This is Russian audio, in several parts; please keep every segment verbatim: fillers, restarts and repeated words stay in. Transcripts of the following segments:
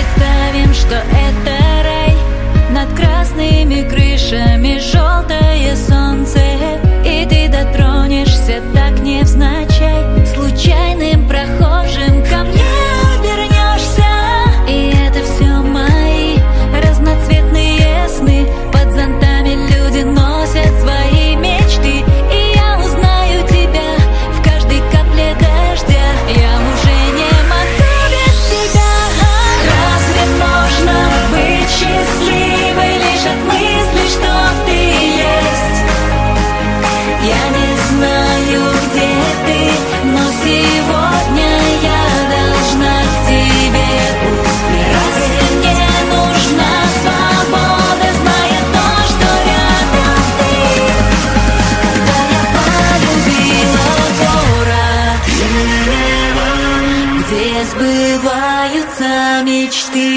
Представим, что это рай, над красными крышами желтое солнце, и ты дотронешься так невзначай, случайным прохожим ко мне обернешься. И это все мои разноцветные сны. Под зонтами люди носят свои мечты, и я узнаю тебя в каждой капле дождя. Я уже не могу без тебя. Разве можно быть счастливой лишь от мысли, что ты есть? Я не знаю, где ты, но сегодня я должна к тебе успеть. Разве мне нужна свобода, зная то, что рядом ты? Когда я полюбила город, где сбываются мечты.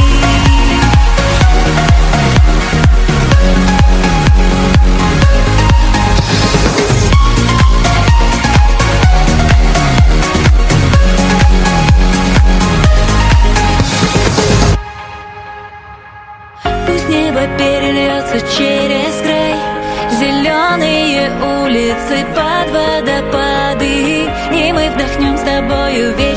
Пусть небо перельется через край, зеленые улицы под водопады, и мы вдохнем с тобою ветер.